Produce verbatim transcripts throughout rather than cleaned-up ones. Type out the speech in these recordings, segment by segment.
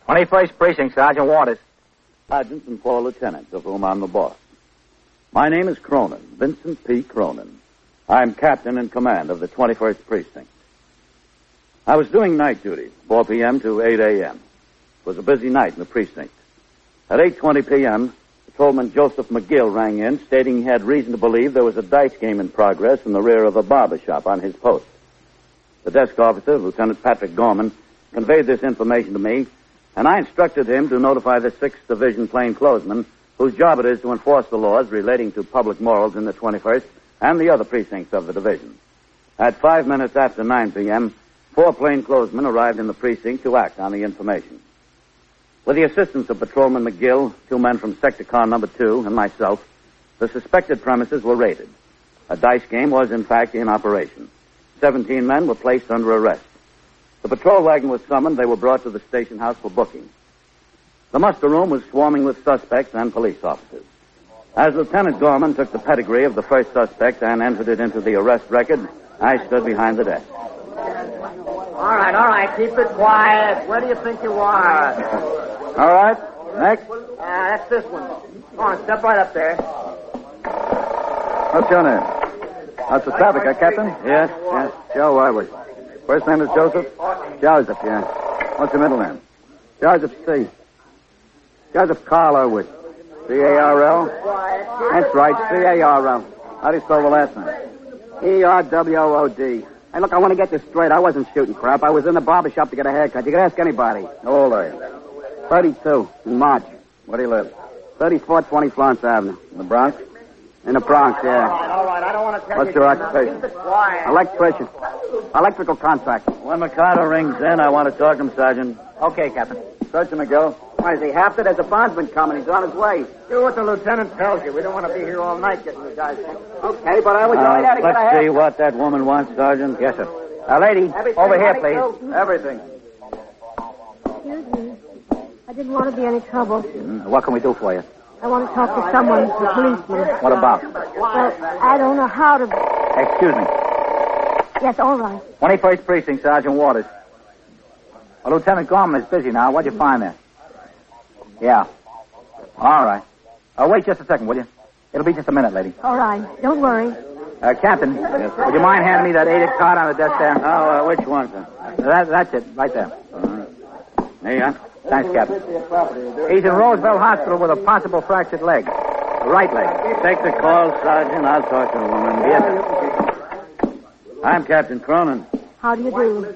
twenty-first Precinct, Sergeant Waters. Sergeants and four lieutenants, of whom I'm the boss. My name is Cronin, Vincent P. Cronin. I'm captain in command of the twenty-first Precinct. I was doing night duty, four p.m. to eight a.m. It was a busy night in the precinct. At eight twenty p.m., Patrolman Joseph McGill rang in, stating he had reason to believe there was a dice game in progress in the rear of a barber shop on his post. The desk officer, Lieutenant Patrick Gorman, conveyed this information to me, and I instructed him to notify the sixth Division plainclothesmen, whose job it is to enforce the laws relating to public morals in the twenty-first and the other precincts of the division. At five minutes after nine p.m., four plainclothesmen arrived in the precinct to act on the information. With the assistance of Patrolman McGill, two men from Sector Car Number Two, and myself, the suspected premises were raided. A dice game was, in fact, in operation. Seventeen men were placed under arrest. The patrol wagon was summoned. They were brought to the station house for booking. The muster room was swarming with suspects and police officers. As Lieutenant Gorman took the pedigree of the first suspect and entered it into the arrest record, I stood behind the desk. All right, all right, keep it quiet. Where do you think you are? All right, next. Uh, that's this one. Come on, step right up there. What's your name? That's the traffic, huh, Captain? Yes, yes. Joe Ivory. First name is Joseph? Joseph, yeah. What's your middle name? Joseph C. Joseph Carl Irwood. C A R L? That's right, C A R L. How do you spell the last name? E R W O O D. Hey, look, I want to get this straight. I wasn't shooting crap. I was in the barber shop to get a haircut. You can ask anybody. How old are you? thirty-two, in March. Where do you live? thirty-four twenty Florence Avenue. In the Bronx? In the Bronx, yeah. All right, all right. I don't want to tell What's you. your occupation? Keep it quiet. Electrician. Electrical contractor. When Mikado rings in, I want to talk to him, Sergeant. Okay, Captain. Search him, McGill. Why, does he have to? There's a bondsman coming. He's on his way. Do what the lieutenant tells you. We don't want to be here all night getting the guys. Okay, but I was Uh, only out to get a let's see haircut. what that woman wants, Sergeant. Yes, sir. Uh, lady, Everything over here, ready, please. Joe? Everything. Excuse me. I didn't want to be any trouble. Mm, what can we do for you? I want to talk to someone, the policeman. What about? Well, I don't know how to... Excuse me. Yes, all right. twenty-first Precinct, Sergeant Waters. Well, Lieutenant Gorman is busy now. What'd you find there? Yeah. All right. Uh, wait just a second, will you? It'll be just a minute, lady. All right. Don't worry. Uh, Captain, would you mind handing me that eight card on the desk there? Oh, uh, which one, sir? That, that's it, right there. Uh, there you are. Thanks, Captain. He's in Roseville Hospital with a possible fractured leg. The right leg. Take the call, Sergeant. I'll talk to the woman. Yes, sir. I'm Captain Cronin. How do you do?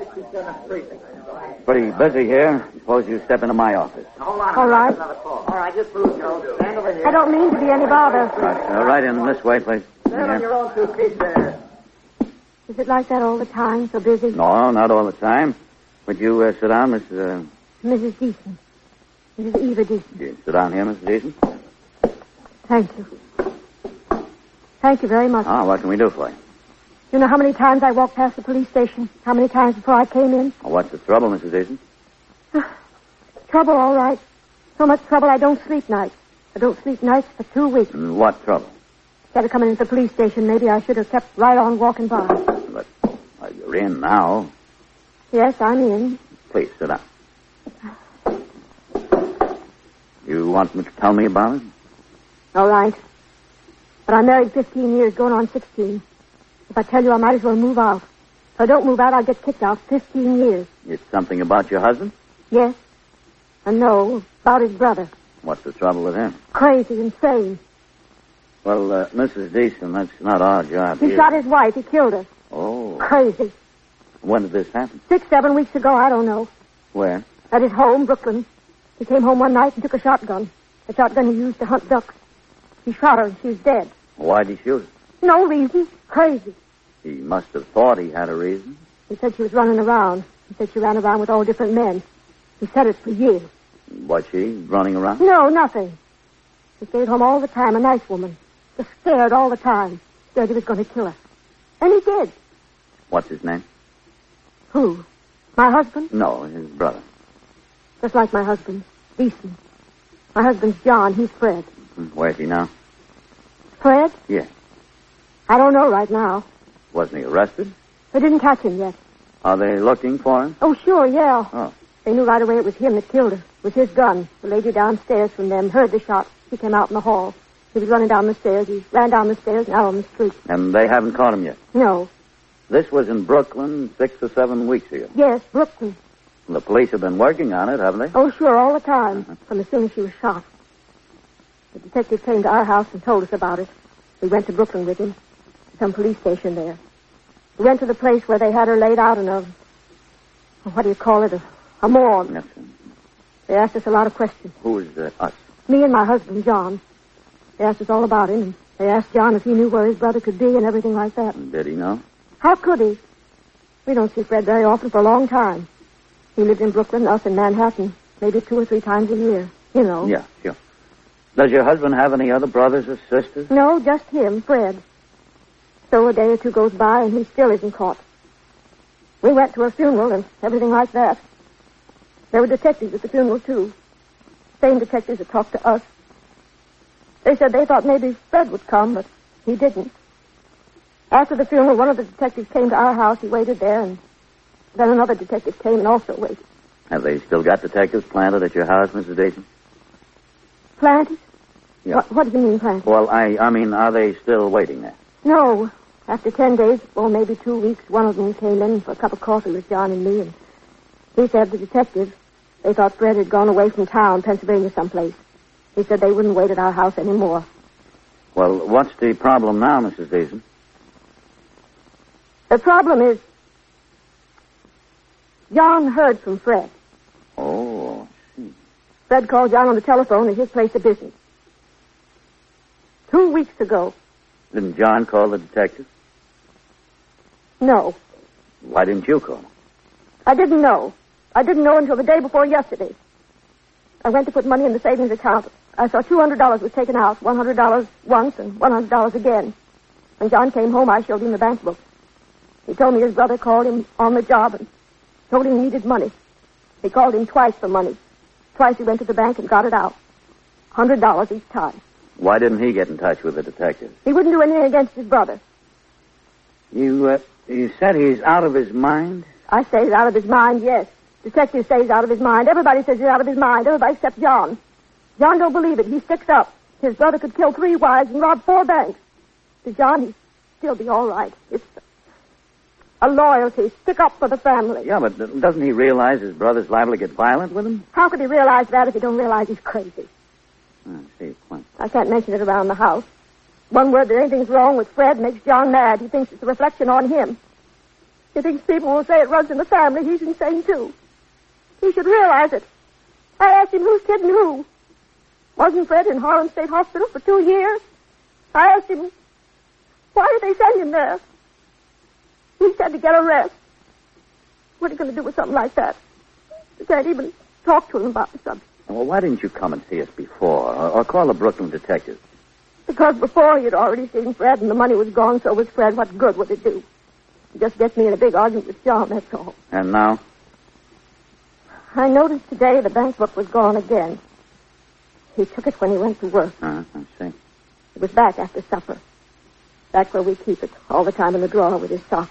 Pretty busy here. Suppose you step into my office. All right. All right, just move, Joe. Stand over here. I don't mean to be any bother. Right, uh, right in this way, please. Stand on your own two feet there. Is it like that all the time, so busy? No, not all the time. Would you uh, sit down, Miss... Uh, Missus Deason. Missus Eva Deason. you sit down here, Miss Deason? Thank you. Thank you very much. Oh, what can we do for you? You know how many times I walked past the police station? How many times before I came in? Oh, what's the trouble, Missus Deason? Trouble, all right. So much trouble I don't sleep nights. I don't sleep nights for two weeks. And what trouble? Instead of coming into the police station, maybe I should have kept right on walking by. But well, you're in now. Yes, I'm in. Please, sit down. You want me to tell me about it? All right. But I'm married fifteen years, going on sixteen. If I tell you, I might as well move out. If I don't move out, I'll get kicked out fifteen years. It's something about your husband? Yes. And no, about his brother. What's the trouble with him? Crazy, insane. Well, uh, Missus Deason, that's not our job He here. shot his wife. He killed her. Oh. Crazy. When did this happen? Six, seven weeks ago, I don't know. Where? At his home, Brooklyn. He came home one night and took a shotgun. A shotgun he used to hunt ducks. He shot her and she was dead. Why'd he shoot her? No reason. Crazy. He must have thought he had a reason. He said she was running around. He said she ran around with all different men. He said it for years. Was she running around? No, nothing. She stayed home all the time, a nice woman. Just scared all the time. Scared he was going to kill her. And he did. What's his name? Who? My husband? No, his brother. Just like my husband. Deason. My husband's John. He's Fred. Where's he now? Fred? Yes. I don't know right now. Wasn't he arrested? They didn't catch him yet. Are they looking for him? Oh, sure, yeah. Oh. They knew right away it was him that killed her. It was his gun. The lady downstairs from them heard the shot. She came out in the hall. He was running down the stairs. He ran down the stairs and out on the street. And they haven't caught him yet? No. This was in Brooklyn six or seven weeks ago? Yes, Brooklyn. The police have been working on it, haven't they? Oh, sure, all the time, uh-huh. From as soon as she was shot. The detective came to our house and told us about it. We went to Brooklyn with him, to some police station there. We went to the place where they had her laid out in a, what do you call it, a, a morgue. Yes, sir. They asked us a lot of questions. Who is uh, us? Me and my husband, John. They asked us all about him, and they asked John if he knew where his brother could be and everything like that. Did he know? How could he? We don't see Fred very often for a long time. He lived in Brooklyn, us in Manhattan, maybe two or three times a year. You know. Yeah, sure. Does your husband have any other brothers or sisters? No, just him, Fred. So a day or two goes by, and he still isn't caught. We went to a funeral and everything like that. There were detectives at the funeral, too. Same detectives that talked to us. They said they thought maybe Fred would come, but he didn't. After the funeral, one of the detectives came to our house. He waited there, and then another detective came and also waited. Have they still got detectives planted at your house, Missus Deason? Planted? Yeah. What, what do you mean, planted? Well, I, I mean, are they still waiting there? No. After ten days, or maybe two weeks, one of them came in for a cup of coffee with John and me, and he said the detectives, they thought Fred had gone away from town, Pennsylvania someplace. He said they wouldn't wait at our house anymore. Well, what's the problem now, Missus Deason? The problem is, John heard from Fred. Oh, I see. Fred called John on the telephone at his place of business. Two weeks ago. Didn't John call the detective? No. Why didn't you call him? I didn't know. I didn't know until the day before yesterday. I went to put money in the savings account. I saw two hundred dollars was taken out, one hundred dollars once and one hundred dollars again. When John came home, I showed him the bank book. He told me his brother called him on the job and told him he needed money. He called him twice for money. Twice he went to the bank and got it out. one hundred dollars each time. Why didn't he get in touch with the detective? He wouldn't do anything against his brother. You, uh, you said he's out of his mind? I say he's out of his mind, yes. Detective says he's out of his mind. Everybody says he's out of his mind. Everybody except John. John don't believe it. He sticks up. His brother could kill three wives and rob four banks. To John, he'd still be all right. It's a loyalty. Stick up for the family. Yeah, but doesn't he realize his brother's liable to get violent with him? How could he realize that if he don't realize he's crazy? I see. Point. I can't mention it around the house. One word that anything's wrong with Fred makes John mad. He thinks it's a reflection on him. He thinks people will say it runs in the family. He's insane, too. He should realize it. I asked him who's kidding who. Wasn't Fred in Harlem State Hospital for two years? I asked him, why did they send him there? He said to get a rest. What are you going to do with something like that? You can't even talk to him about the subject. Well, why didn't you come and see us before? Or, or call the Brooklyn detective? Because before you'd already seen Fred and the money was gone, so was Fred. What good would it do? It just gets me in a big argument with John, that's all. And now? I noticed today the bank book was gone again. He took it when he went to work. Uh, I see. It was back after supper. Back where we keep it, all the time in the drawer with his socks.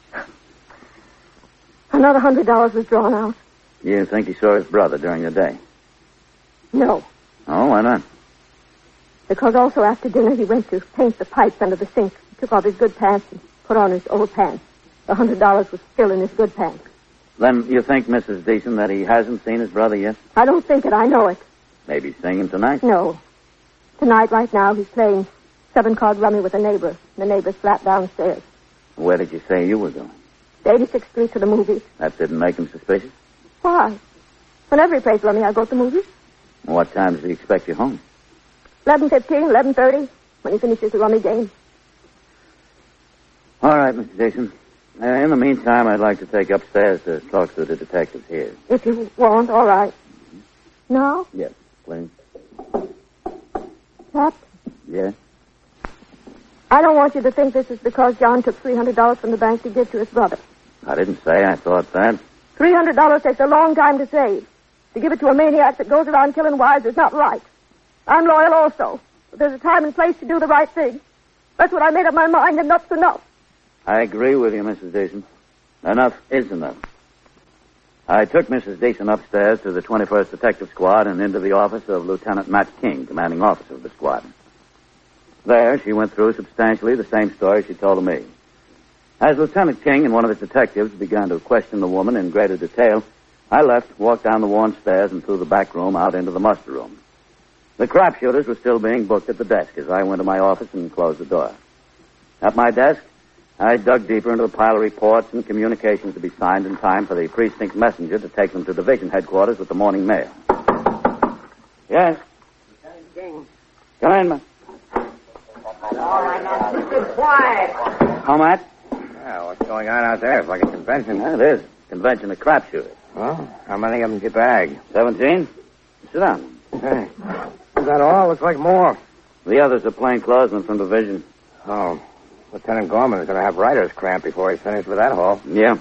Another hundred dollars was drawn out. You think he saw his brother during the day? No. Oh, why not? Because also after dinner he went to paint the pipes under the sink. He took off his good pants and put on his old pants. The hundred dollars was still in his good pants. Then you think, Missus Deason, that he hasn't seen his brother yet? I don't think it. I know it. Maybe seeing him tonight? No. Tonight, right now, he's playing seven-card rummy with a neighbor. The neighbor's flat downstairs. Where did you say you were going? To eighty-sixth Street to the movies. That didn't make him suspicious? Why? Whenever he plays rummy, I go to the movies. What time does he expect you home? eleven fifteen, eleven thirty, when he finishes the rummy game. All right, Mister Jason. Uh, in the meantime, I'd like to take upstairs to talk to the detectives here. If you want, all right. Mm-hmm. No? Yes, please. Captain? Yes? I don't want you to think this is because John took three hundred dollars from the bank to give to his brother. I didn't say I thought that. three hundred dollars takes a long time to save. To give it to a maniac that goes around killing wives is not right. I'm loyal also. But there's a time and place to do the right thing. That's what I made up my mind. Enough's enough. I agree with you, Missus Jason. Enough is enough. I took Missus Deason upstairs to the twenty-first Detective Squad and into the office of Lieutenant Matt King, commanding officer of the squad. There, she went through substantially the same story she told to me. As Lieutenant King and one of his detectives began to question the woman in greater detail, I left, walked down the worn stairs and through the back room out into the muster room. The crapshooters were still being booked at the desk as I went to my office and closed the door. At my desk, I dug deeper into the pile of reports and communications to be signed in time for the precinct messenger to take them to division headquarters with the morning mail. Yes? Lieutenant King. Come in, Matt. All right, now keep it quiet. How, Matt? Yeah, what's going on out there? It's like a convention. Yeah, it is. Convention of crapshooters. Well, how many of them did you bag? Seventeen? Sit down. Hey. Is that all? Looks like more. The others are plainclothesmen from division. Oh. Lieutenant Gorman is going to have writer's cramp before he's finished with that haul. Yeah.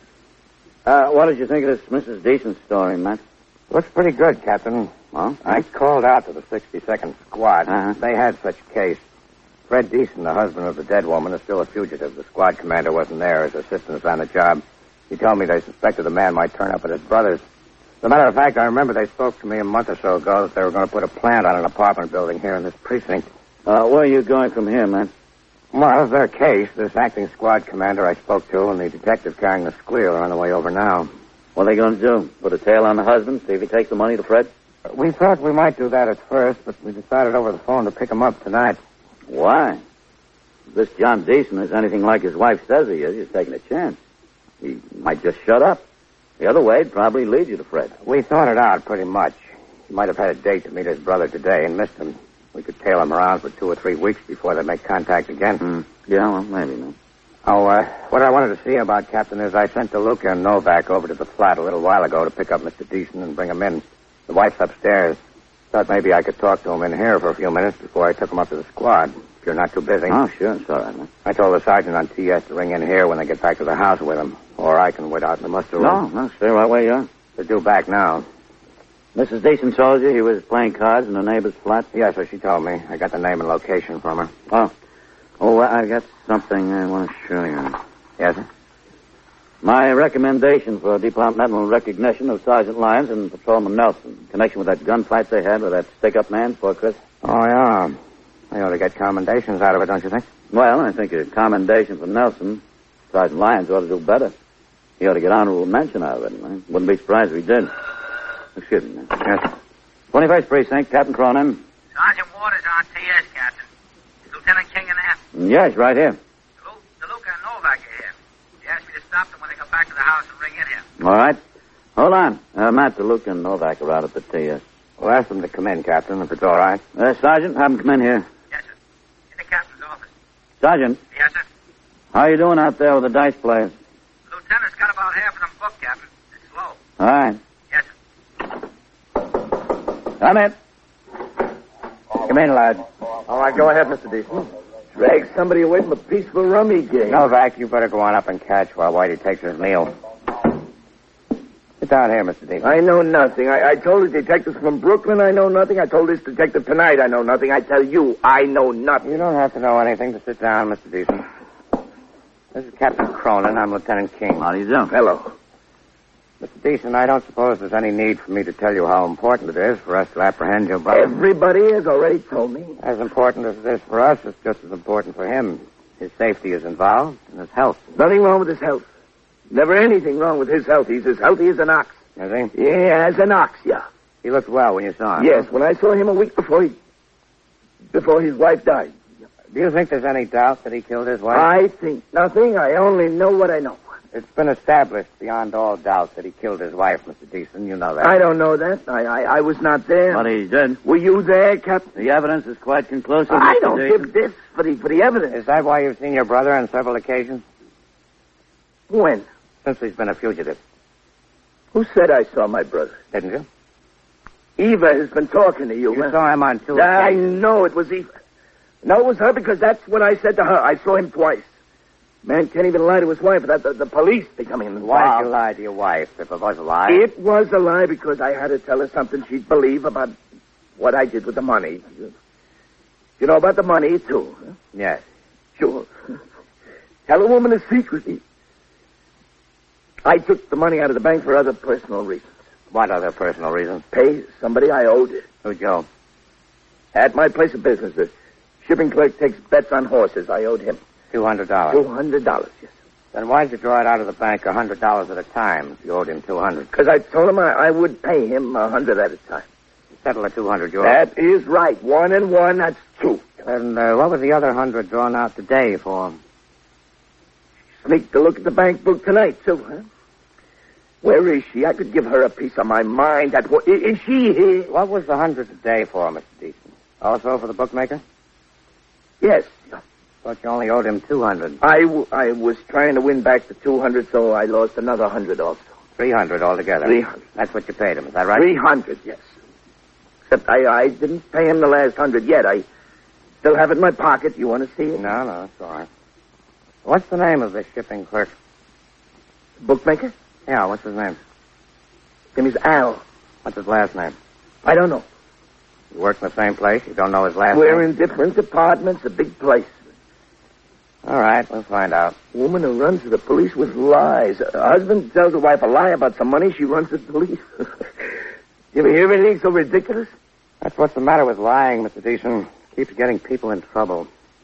Uh, what did you think of this Missus Deason story, Matt? Looks pretty good, Captain. Well? I called out to the sixty-second Squad. Uh-huh. They had such a case. Fred Deason, the husband of the dead woman, is still a fugitive. The squad commander wasn't there. His assistant's on the job. He told me they suspected the man might turn up at his brother's. As a matter of fact, I remember they spoke to me a month or so ago that they were going to put a plant on an apartment building here in this precinct. Uh, where are you going from here, Matt? Well, it's their case. This acting squad commander I spoke to and the detective carrying the squeal are on the way over now. What are they going to do? Put a tail on the husband, see if he takes the money to Fred? We thought we might do that at first, but we decided over the phone to pick him up tonight. Why? If this John Deason is anything like his wife says he is, he's taking a chance. He might just shut up. The other way, he'd probably lead you to Fred. We thought it out pretty much. He might have had a date to meet his brother today and missed him. We could tail him around for two or three weeks before they make contact again. Mm. Yeah, well, maybe, no. Oh, uh, what I wanted to see about, Captain, is I sent DeLuca and Novak over to the flat a little while ago to pick up Mister Deason and bring him in. The wife's upstairs. Thought maybe I could talk to him in here for a few minutes before I took him up to the squad, if you're not too busy. Oh, sure, it's all right, man. I told the sergeant on T S to ring in here when they get back to the house with him, or I can wait out in the muster room. No, no, stay right where you are. They're due back now. Missus Deason told you he was playing cards in the neighbor's flat? Yes, so she told me. I got the name and location from her. Oh. Oh, I got something I want to show you. Yes, sir? My recommendation for departmental recognition of Sergeant Lyons and Patrolman Nelson in connection with that gunfight they had with that stick-up man before Chris. Oh, yeah. They ought to get commendations out of it, don't you think? Well, I think a commendation for Nelson. Sergeant Lyons ought to do better. He ought to get honorable mention out of it. I wouldn't be surprised if he did. Excuse me, man. Yes. twenty-first Precinct, Captain Cronin. Sergeant Waters on T S, Captain. Is Lieutenant King in there? Yes, right here. DeLuca and Novak are here. They asked me to stop them when they come back to the house and ring in here. All right. Hold on. Uh, Matt, DeLuca and Novak are out at the T S. We'll ask them to come in, Captain, if it's all right. Uh, Sergeant, have them come in here. Yes, sir. In the captain's office. Sergeant, Yes, sir. how you doing out there with the dice players? The lieutenant's got about half of them booked, Captain. It's slow. All right. Yes, sir. Come in. Come in, lad. All right, go ahead, Mister Deason. Drag somebody away from a peaceful rummy game. Novak, you better go on up and catch while Whitey takes his meal. Sit down here, Mister Deason. I know nothing. I, I told the detectives from Brooklyn I know nothing. I told this detective tonight I know nothing. I tell you, I know nothing. You don't have to know anything to sit down, Mister Deason. This is Captain Cronin. I'm Lieutenant King. How do you do? Hello. Mister Deason, I don't suppose there's any need for me to tell you how important it is for us to apprehend your brother. Everybody has already told me. As important as it is for us, it's just as important for him. His safety is involved, and his health. Nothing wrong with his health. Never anything wrong with his health. He's as healthy as an ox. Is he? Yeah, as an ox, yeah. He looked well when you saw him. Yes, when I saw him a week before he... before his wife died. Do you think there's any doubt that he killed his wife? I think nothing. I only know what I know. It's been established beyond all doubt that he killed his wife, Mister Deason. You know that. I don't know that. I I, I was not there. But he did. Were you there, Captain? The evidence is quite conclusive. I Mister don't Deason. give this for the for the evidence. Is that why you've seen your brother on several occasions? When? Since he's been a fugitive. Who said I saw my brother? Didn't you? Eva has been talking to you. You huh? saw him on two I occasions. know it was Eva. No, it was her because that's what I said to her. I saw him twice. Man can't even lie to his wife without the, the police becoming involved. Why did you lie to your wife if it was a lie? It was a lie because I had to tell her something she'd believe about what I did with the money. You know about the money, too, huh? Yes. Sure. Tell a woman a secret. I took the money out of the bank for other personal reasons. What other personal reasons? Pay somebody I owed. Who'd you owe? At my place of business, the shipping clerk takes bets on horses. I owed him. Two hundred dollars. Two hundred dollars, yes. Then why'd you draw it out of the bank a hundred dollars at a time if you owed him two hundred? Because I told him I, I would pay him a hundred at a time. Settle the two hundred you owe. That is right. One and one, that's two. And uh, what was the other hundred drawn out today for? Sneaked to look at the bank book tonight, too, huh? Where is she? I could give her a piece of my mind. That wa- is she here? What was the hundred today for, Mister Deason? Also for the bookmaker? Yes. Thought you only owed him two hundred. I, w- I was trying to win back the two hundred, so I lost another hundred also. Three hundred altogether. Three hundred. That's what you paid him, is that right? Three hundred, yes. Except I, I didn't pay him the last hundred yet. I still have it in my pocket. You want to see it? No, no, it's all right. What's the name of this shipping clerk? Bookmaker? Yeah, what's his name? His name is Al. What's his last name? I don't know. You work in the same place? You don't know his last We're name? in different apartments, a big place. All right, we'll find out. Woman who runs to the police with lies. A husband tells a wife a lie about some money, she runs to the police. You ever hear anything so ridiculous? That's what's the matter with lying, Mister Deason. Keeps getting people in trouble.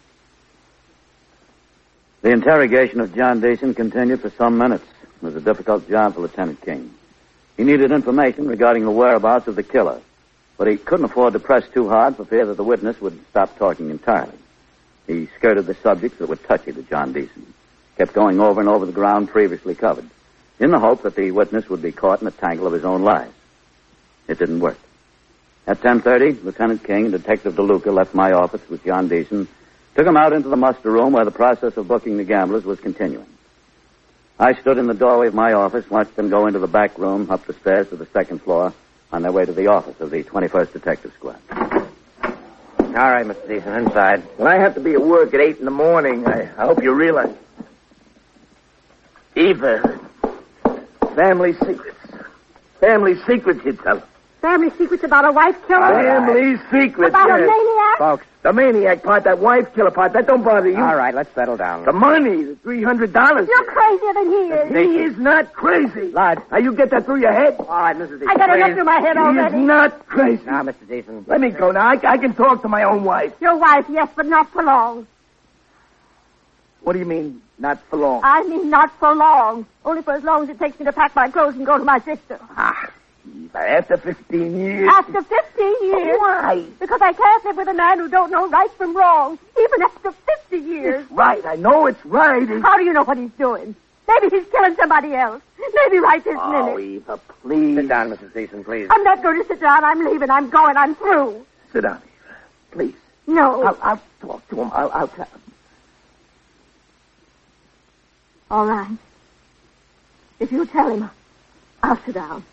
The interrogation of John Deason continued for some minutes. It was a difficult job for Lieutenant King. He needed information regarding the whereabouts of the killer, but he couldn't afford to press too hard for fear that the witness would stop talking entirely. He skirted the subjects that were touchy to John Deason, kept going over and over the ground previously covered, in the hope that the witness would be caught in a tangle of his own lies. It didn't work. At ten thirty, Lieutenant King and Detective DeLuca left my office with John Deason, took him out into the muster room where the process of booking the gamblers was continuing. I stood in the doorway of my office, watched them go into the back room, up the stairs to the second floor, on their way to the office of the twenty-first Detective Squad. All right, Mister Deason, inside. When I have to be at work at eight in the morning, I, I hope you realize. Eva, family secrets. Family secrets, you tell her. Family secrets about a wife killer? Family secrets, About yes. a maniac? Folks, The maniac part, that wife killer part, that don't bother you. all right, let's settle down. The money, the three hundred dollars. You're crazier than he is. He is not crazy. Lodge. Now, you get that through your head? All right, Missus Deason. I got enough please. through my head He already. is not crazy. Now, Mister Deason. Let me go now. I, I can talk to my own wife. Your wife, yes, but not for long. What do you mean, not for long? I mean not for long. Only for as long as it takes me to pack my clothes and go to my sister. Ah, Eva, after fifteen years. After fifteen years. Why? Because I can't live with a man who don't know right from wrong, even after fifty years. It's right. I know it's right. It's... How do you know what he's doing? Maybe he's killing somebody else. Maybe right this Oh, minute. Eva, please. Sit down, Missus Deason, please. I'm not going to sit down. I'm leaving. I'm going. I'm through. Sit down, Eva. Please. No. I'll, I'll talk to him. I'll, I'll tell him. All right. If you tell him, I'll sit down.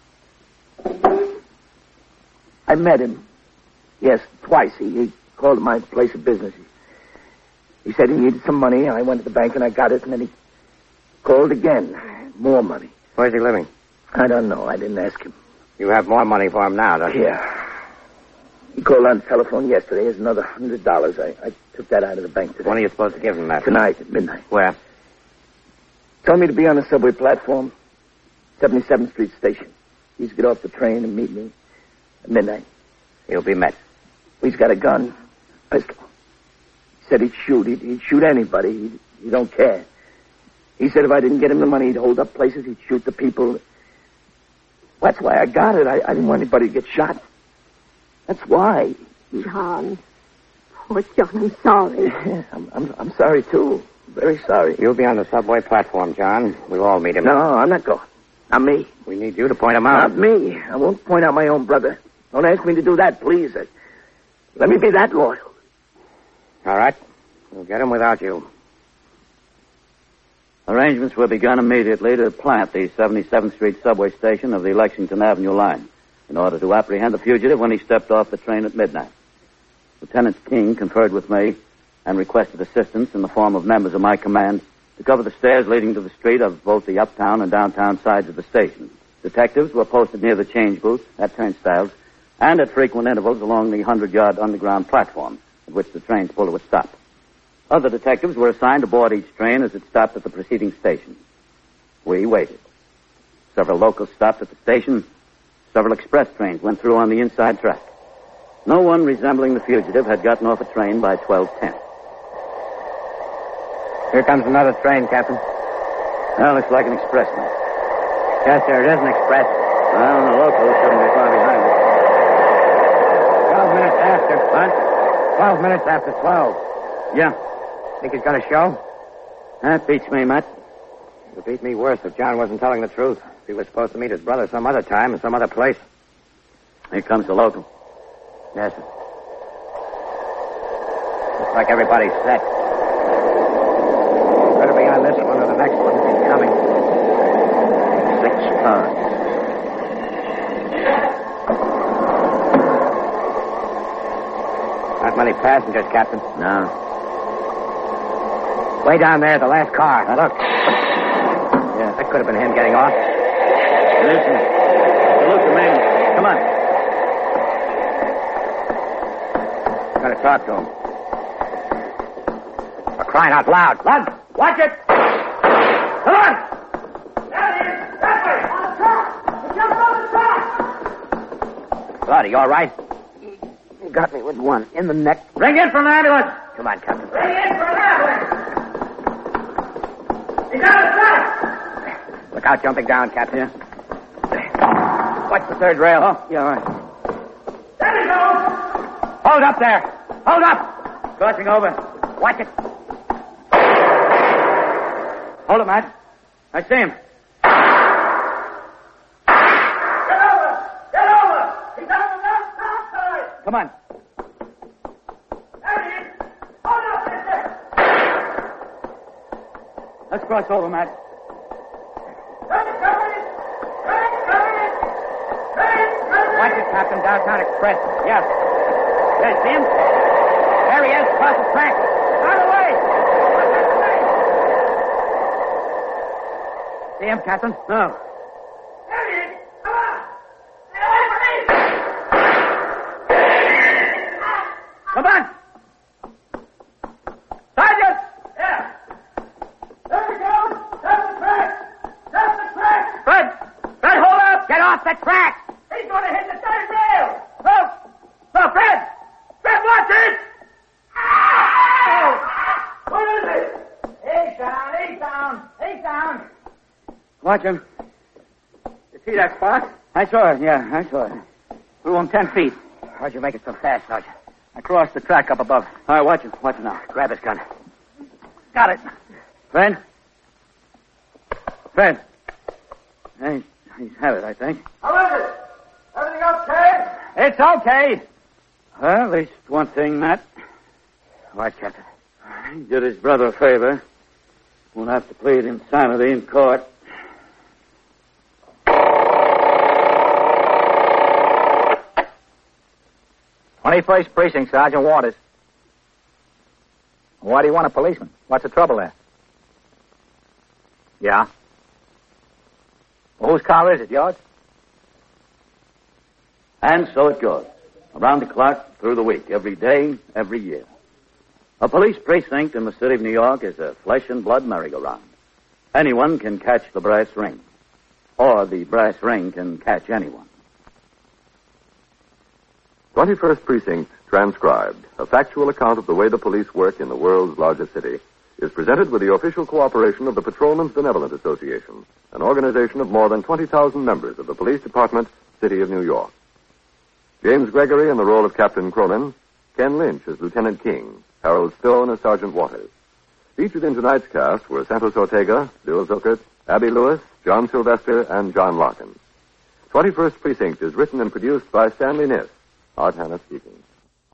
I met him. Yes, twice. He, he called at my place of business. He, he said he needed some money. I went to the bank and I got it, and then he called again. More money. Where's he living? I don't know. I didn't ask him. You have more money for him now, don't you? Yeah. He called on the telephone yesterday. Here's another hundred dollars. I, I took that out of the bank today. When are you supposed to give him that? Tonight at midnight. Where? Told me to be on the subway platform, seventy-seventh Street Station. He's to get off the train and meet me at midnight. He'll be met. He's got a gun, pistol. He said he'd shoot. He'd, he'd shoot anybody. He, he don't care. He said if I didn't get him the money, he'd hold up places. He'd shoot the people. That's why I got it. I, I didn't want anybody to get shot. That's why. John. Poor John, I'm sorry. I'm, I'm, I'm sorry, too. Very sorry. You'll be on the subway platform, John. We'll all meet him. No, I'm not going. Not me. We need you to point him out. Not me. I won't point out my own brother. Don't ask me to do that, please. Uh, Let me be that loyal. All right. We'll get him without you. Arrangements were begun immediately to plant the seventy-seventh Street subway station of the Lexington Avenue line in order to apprehend the fugitive when he stepped off the train at midnight. Lieutenant King conferred with me and requested assistance in the form of members of my command to cover the stairs leading to the street of both the uptown and downtown sides of the station. Detectives were posted near the change booths, at turnstiles, and at frequent intervals along the hundred-yard underground platform at which the trains pull to a stop. Other detectives were assigned to board each train as it stopped at the preceding station. We waited. Several locals stopped at the station. Several express trains went through on the inside track. No one resembling the fugitive had gotten off a train by twelve ten. Here comes another train, Captain. Well, looks like an expressman. Yes, sir, it is an express. Well, the locals shouldn't be far behind us. Twelve minutes after. What? Twelve minutes after twelve. Yeah. Think he's going to show? That beats me, Matt. It would beat me worse if John wasn't telling the truth. If he was supposed to meet his brother some other time in some other place. Here comes the local. Yes, sir. Looks like everybody's set. Better be on this one or the next one. He's coming. Six cars. Not many passengers, Captain. No. Way down there, the last car. Now, look. Yeah. That could have been him getting off. Listen. Salute the man. Come on. Gotta talk to him. For crying out loud. Lud, watch it! Come on! There he is! That way! On the track! He jumped on the track! Lud, are you all right? He got me with one in the neck. Ring in for an ambulance. Come on, Captain. Bring in for an ambulance! He's on the track! Look out, jumping down, Captain. Yeah. Watch the third rail. Oh, yeah, all right. There he goes! Hold up there! Hold up! Crossing over. Watch it. Hold it, Matt. I see him. Get over! Get over! He's on the left side! Come on. There he is! Hold up, mister! Let's cross over, Matt. Run it, cover it! Run it, cover it! Run it, cover it! Watch it, Captain. Downtown Express. Yeah. There, see him? There he is. Across the track. Out of the way! See him, Captain? No. There he is! Come on! Stay away from me! Come on. Sergeant! Yeah. There we go! That's the track! That's the track! Fred! Fred, hold up! Get off the track! He's going to hit the third rail! No! No, Fred! Fred, watch it! Oh! What is it? He's down, he's down, he's down. Watch him. You see that spot? I saw it, yeah, I saw it. Through him ten feet. How'd you make it so fast, Sergeant? I crossed the track up above. All right, watch him. Watch him now. Grab his gun. Got it. Fred? Fred? Hey, he's had it, I think. How is it? Everything okay? It's okay. Well, at least one thing, Matt. What, Captain? He did his brother a favor. Won't have to plead insanity in court. twenty-first Precinct, Sergeant Waters. Why do you want a policeman? What's the trouble there? Yeah? Well, whose car is it? Yours? And so it goes. Around the clock, through the week, every day, every year. A police precinct in the city of New York is a flesh and blood merry-go-round. Anyone can catch the brass ring. Or the brass ring can catch anyone. twenty-first Precinct Transcribed, a factual account of the way the police work in the world's largest city, is presented with the official cooperation of the Patrolmen's Benevolent Association, an organization of more than twenty thousand members of the Police Department, City of New York. James Gregory in the role of Captain Cronin, Ken Lynch as Lieutenant King, Harold Stone as Sergeant Waters. Featured in tonight's cast were Santos Ortega, Bill Zuckert, Abby Lewis, John Sylvester, and John Larkin. twenty-first Precinct is written and produced by Stanley Niss. Art Hannah speaking.